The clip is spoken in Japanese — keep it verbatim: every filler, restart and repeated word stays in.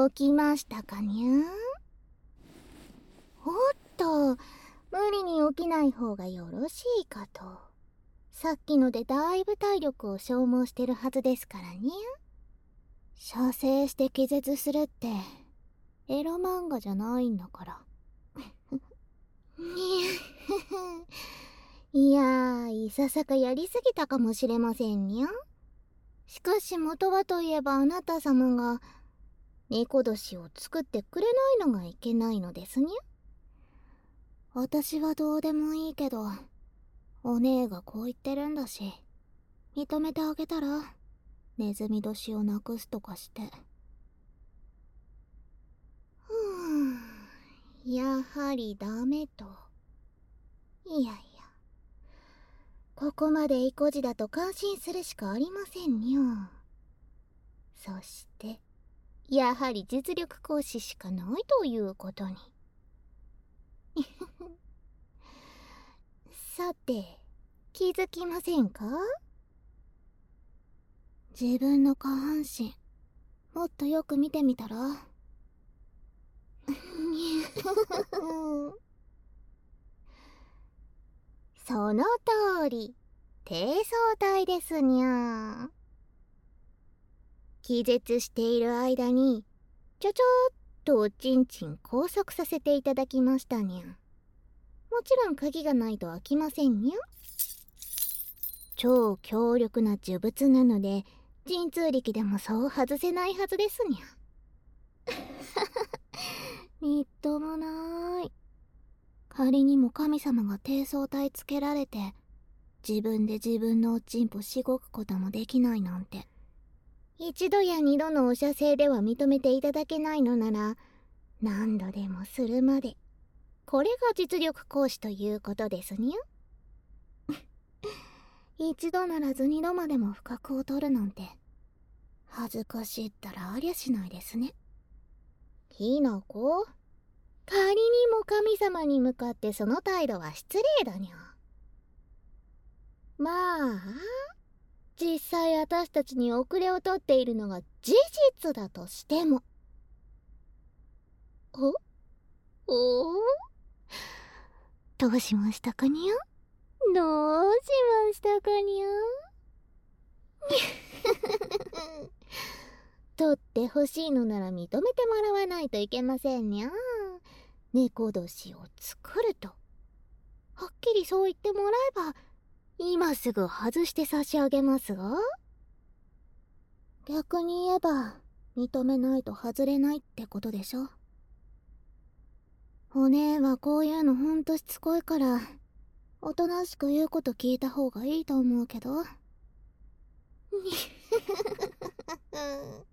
起きましたかにゃ？おっと、無理に起きない方がよろしいかと。さっきのでだいぶ体力を消耗してるはずですからにゃ。射精して気絶するってエロ漫画じゃないんだから。いやー、いささかやりすぎたかもしれませんにゃ。しかし元はといえばあなた様が猫年を作ってくれないのがいけないのですにゃ。私はどうでもいいけど、お姉がこう言ってるんだし、認めてあげたら、ネズミ年をなくすとかして。ふぅん、やはりダメと。いやいや、ここまで意固地だと感心するしかありませんにょ。そして、やはり実力行使しかないということに。さて、気づきませんか？自分の下半身、もっとよく見てみたら。その通り、低層体ですにゃ。気絶している間にちょちょっとおちんちん拘束させていただきましたにゃ。もちろん鍵がないと開きませんにゃ。超強力な呪物なので神通力でもそう外せないはずですにゃ。みっともない。仮にも神様が低層体つけられて自分で自分のおちんぽしごくこともできないなんて、一度や二度のお射精では認めていただけないのなら何度でもするまで、これが実力行使ということですにゃ。一度ならず二度までも不覚を取るなんて恥ずかしいったらありゃしないですね。ひなこ、仮にも神様に向かってその態度は失礼だにゃ。まあ実際私たちに遅れを取っているのが事実だとしても。おおどうしましたかにゃ。どうしましたかにゃ。取ってほしいのなら認めてもらわないといけませんにゃ。猫年を作るとはっきりそう言ってもらえば今すぐ外して差し上げますが、逆に言えば認めないと外れないってことでしょ。お姉はこういうのほんとしつこいからおとなしく言うこと聞いた方がいいと思うけど。